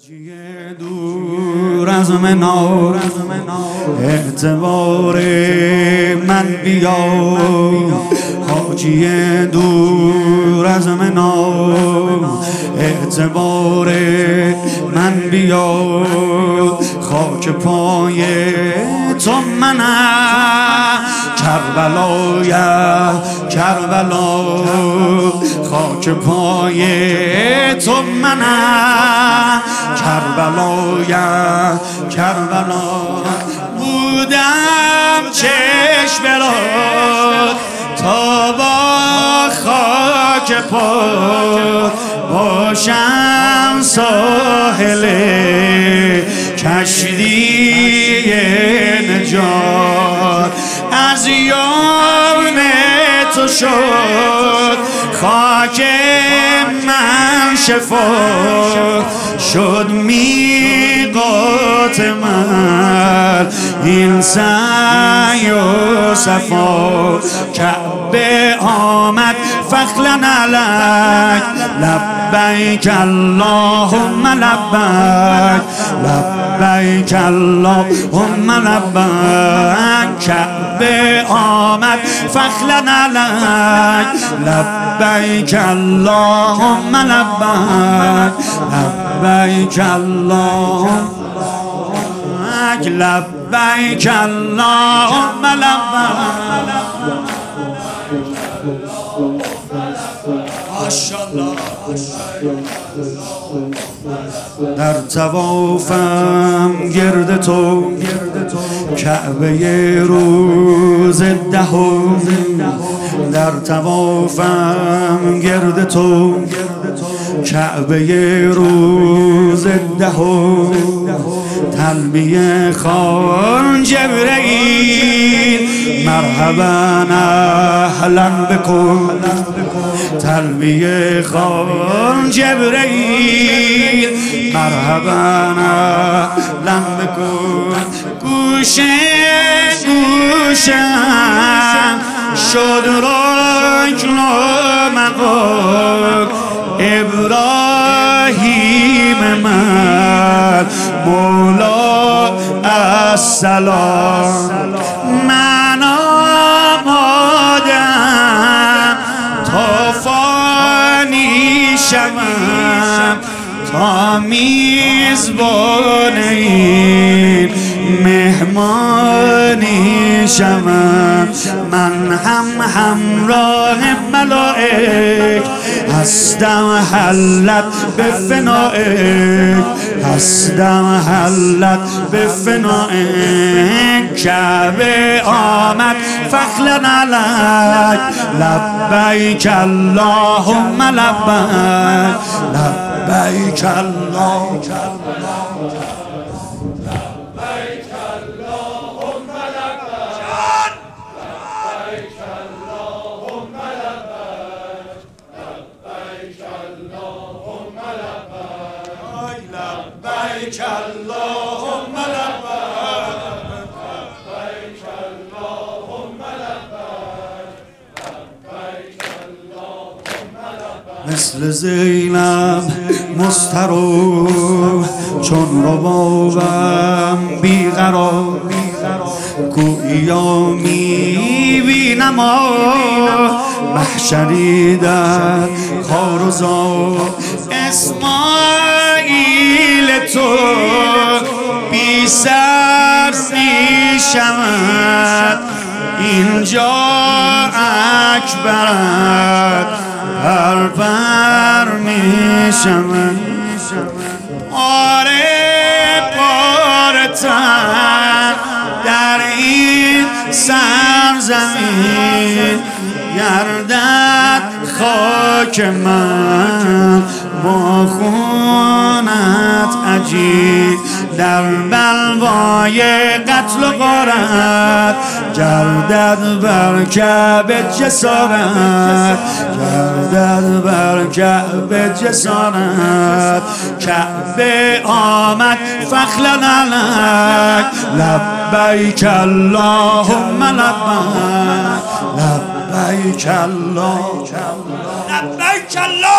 حاجی دور از منار اعتبار من بیا، حاجی دور از منار اعتبار من بیا، خاک پای تو منم کربلای کربلا، خاک پای تو منم کربلای کربلا. بودم چشم را تا با خاک پا باشم ساحل کشتی نجات، از یار تو شد خاک من شفا، شد میقات من این سعی و صفا. کعبه آمد فخلن علک لبیک اللهم لبیک لبیک اللهم لبیک. کعبه آمد فخلن علک لبیک اللهم لبیک لبیک اللهم لبیک اللهم لبیک. ماشاءالله در طوافم گرد تو کعبه روز دهم، در طوافم گرد تو کعبه روز دهم، تلبیه خوان جبرئیل مرحبا اهلا بکن، تلبیه خوان جبرئیل مرحبا اهلا بکن. گوشه گوشم شد رکن و مقام ابراهیم من مولا السلام. من آمادم تا فانی شوم، تا میزبان این مهمانی شوم. من هم همراه ملائک هستم حلت به فنائک، هستم حلت به فنائک. کعبه آمد فخلن علک لبیک اللهم لبیک لبیک اللهم لبیک اللهم لبیک اللهم لبیک. مثل زینب مضطرب چون ربابم بیقرار، گویا میبینم محشری در خار و زار. اسماعیل تو بی سر میشود اینجا اکبرت پرپر میشود. آره پارتن در این سرزمین گردد خاک من با خونت عجیب، در بلوای قتل و غارت گردد بر کعبه جسارت، گردد بر کعبه جسارت. کعبه آمد فخلن علک لبیک اللهم لبیک لبیک اللهم لبیک اللهم